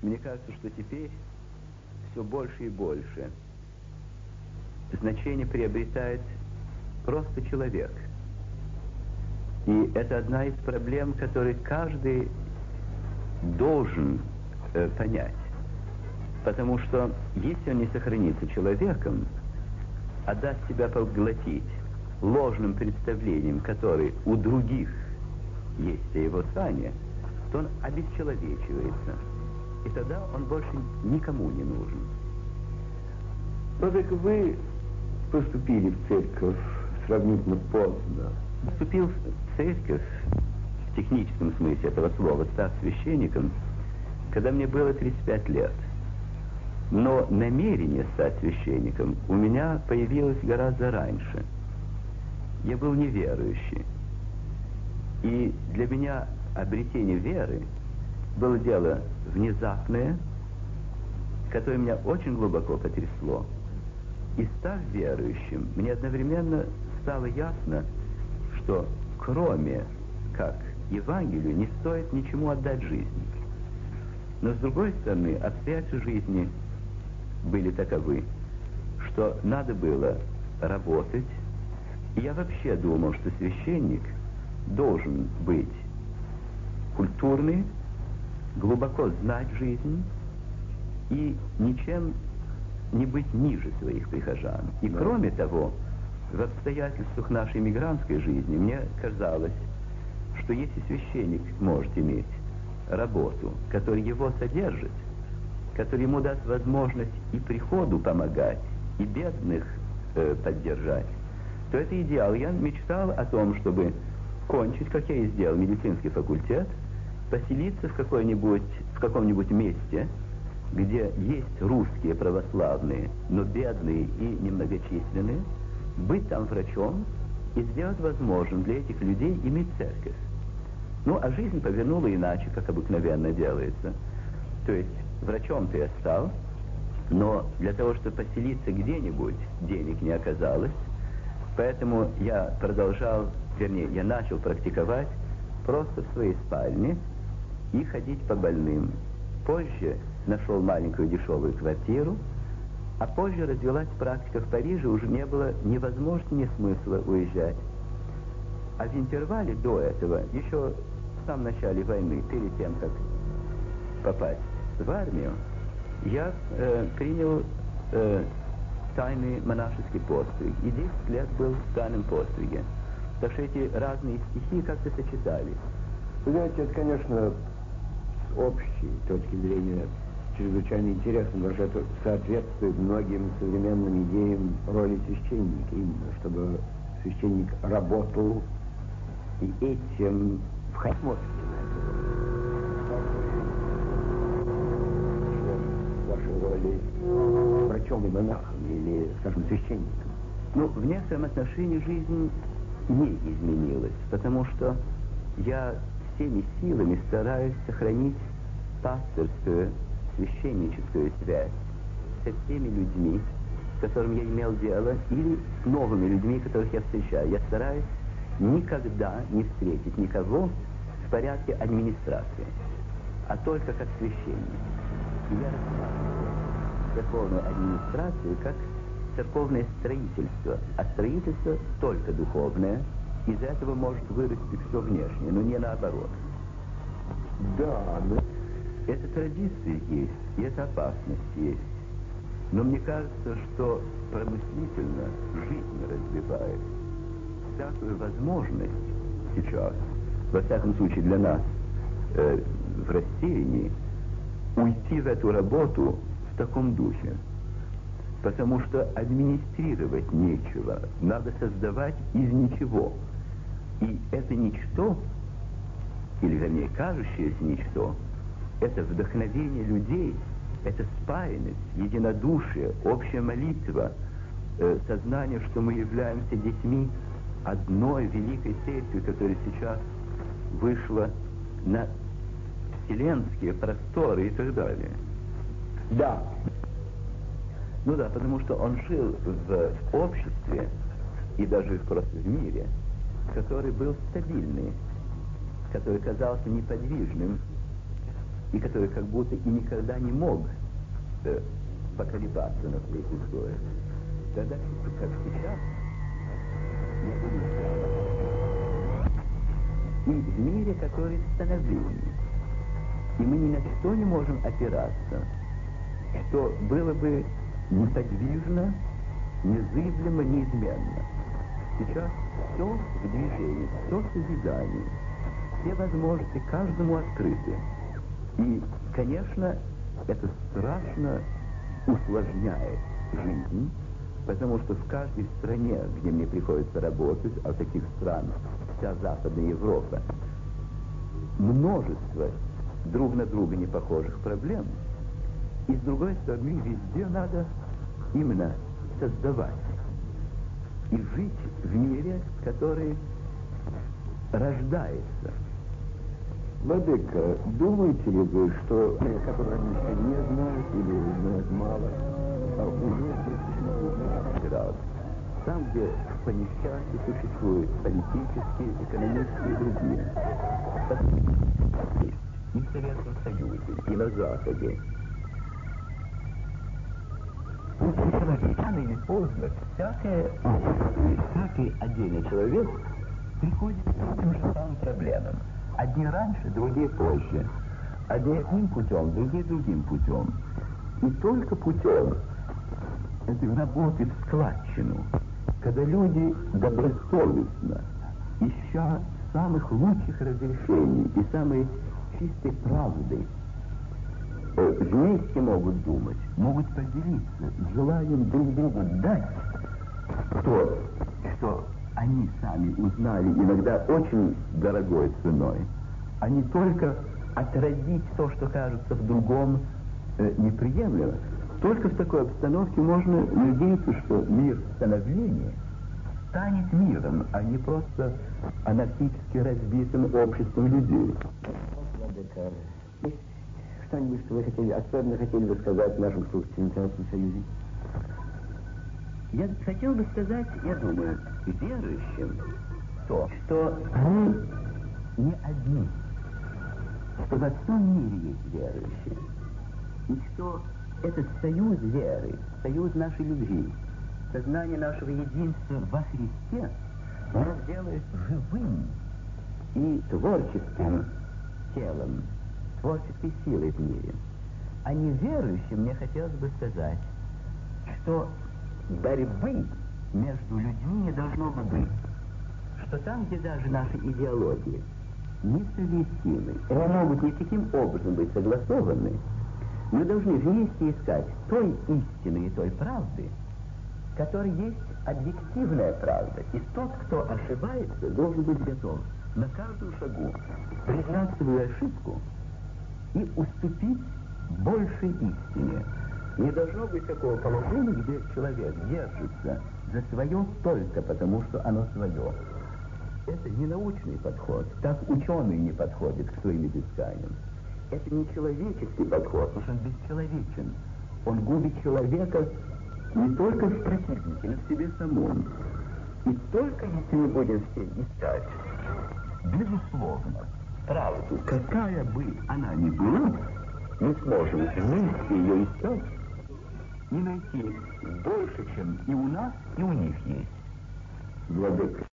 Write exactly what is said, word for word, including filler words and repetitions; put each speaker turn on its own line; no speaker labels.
мне кажется, что теперь все больше и больше значение приобретает просто человек. И это одна из проблем, которые каждый должен э, понять. Потому что если он не сохранится человеком, а даст себя поглотить ложным представлением, которые у других есть о его сане, то он обесчеловечивается. И тогда он больше никому не нужен.
Ну так вы поступили в церковь сравнительно поздно.
Вступил в церковь, в техническом смысле этого слова, став священником, когда мне было тридцать пять лет. Но намерение стать священником у меня появилось гораздо раньше. Я был неверующий. И для меня обретение веры было дело внезапное, которое меня очень глубоко потрясло. И став верующим, мне одновременно стало ясно, что кроме как Евангелию не стоит ничему отдать жизнь. Но с другой стороны, обстоятельства жизни были таковы, что надо было работать. И я вообще думал, что священник должен быть культурный, глубоко знать жизнь и ничем не быть ниже своих прихожан. И да. Кроме того, в обстоятельствах нашей мигрантской жизни мне казалось, что если священник может иметь работу, которая его содержит, которая ему даст возможность и приходу помогать, и бедных э, поддержать, то это идеал. Я мечтал о том, чтобы кончить, как я и сделал, медицинский факультет, поселиться в какой-нибудь, в каком-нибудь месте, где есть русские православные, но бедные и немногочисленные, быть там врачом и сделать возможным для этих людей иметь церковь. Ну, а жизнь повернула иначе, как обыкновенно делается. То есть врачом-то я стал, но для того, чтобы поселиться где-нибудь, денег не оказалось, поэтому я продолжал, вернее, я начал практиковать просто в своей спальне и ходить по больным. Позже нашел маленькую дешевую квартиру, а позже развилась практика в Париже, уже не было ни возможности, ни смысла уезжать. А в интервале до этого, еще в самом начале войны, перед тем, как попасть в армию, я э, принял э, тайный монашеский подвиг, и десять лет был в тайном подвиге. Так что эти разные стихи как-то сочетались.
Вы знаете, это, конечно, с общей точки зрения чрезвычайно интересно, потому что это соответствует многим современным идеям роли священника, именно, чтобы священник работал и этим входил в вашей роли врачом и монахом или, скажем, священником.
Ну, в некотором отношении жизнь не изменилась, потому что я всеми силами стараюсь сохранить пасторскую, священническую связь со всеми людьми, с которыми я имел дело, или с новыми людьми, которых я встречаю. Я стараюсь никогда не встретить никого в порядке администрации, а только как священник. И я рассматриваю церковную администрацию как церковное строительство, а строительство только духовное. Из этого может вырасти все внешнее, но не наоборот.
Да, но...
Это традиции есть, и это опасность есть. Но мне кажется, что промыслительно жизнь разбивает всякую возможность сейчас, во всяком случае для нас, э, в рассеянии, уйти в эту работу в таком духе. Потому что администрировать нечего, надо создавать из ничего. И это ничто, или вернее кажущееся ничто, это вдохновение людей, это спаянность, единодушие, общая молитва, э, сознание, что мы являемся детьми одной великой церкви, которая сейчас вышла на вселенские просторы и так далее.
Да.
Ну да, потому что он жил в обществе и даже просто в мире, который был стабильный, который казался неподвижным, и который как будто и никогда не мог э, поколебаться на своих условиях, тогда, как сейчас, не будет. И в мире, который в становлении, и мы ни на что не можем опираться, что было бы неподвижно, незыблемо, неизменно. Сейчас все в движении, все в созидании, все возможности каждому открыты. И, конечно, это страшно усложняет жизнь, потому что в каждой стране, где мне приходится работать, а таких стран вся Западная Европа, множество друг на друга непохожих проблем, и с другой стороны, везде надо именно создавать и жить в мире, который рождается.
Владыка, думаете ли вы, что, которые они еще не знают или знают мало, а уже существует?
Там, где по несчастью существуют политические, экономические и другие. И в Советском Союзе, и на Западе. Рано или поздно всякое, всякий отдельный человек приходит к этим же самым проблемам. Одни раньше, другие позже. Одни одним путем, другие другим путем. И только путем этой работы в складчину, когда люди добросовестно, ища самых лучших разрешений и самой чистой правды, вместе могут думать, могут поделиться желанием друг другу дать то, что они сами узнали иногда очень дорогой ценой, а не только отразить то, что кажется в другом э, неприемлемо. Только в такой обстановке можно надеяться, что мир становления станет миром, а не просто анархически разбитым обществом людей.
Что-нибудь, что вы хотели, особенно хотели бы сказать нашим слушателям в Советском Союзе?
Я хотел бы сказать, я думаю, верующим то, что мы не одни, что во всем мире есть верующие, и что этот союз веры, союз нашей любви, сознание нашего единства во Христе нас делает живым и творческим телом, творческой силой в мире. А неверующим мне хотелось бы сказать, что борьбы между людьми не должно бы быть, что там, где даже наши идеологии несовместимы, не могут никаким образом быть согласованы, мы должны вместе искать той истины и той правды, которая есть объективная правда. И тот, кто ошибается, должен быть готов на каждом шагу признать свою ошибку и уступить большей истине. Не должно быть такого положения, где человек держится за свое только потому, что оно свое. Это не научный подход. Так ученый не подходит к своим изысканиям. Это не человеческий подход, потому что он бесчеловечен. Он губит человека не только в противнике, но в себе самом. И только если мы будем все искать, безусловно, правду, какая бы она ни была, мы сможем вместе ее искать и найти больше, чем и у нас, и у них есть.
Владыка.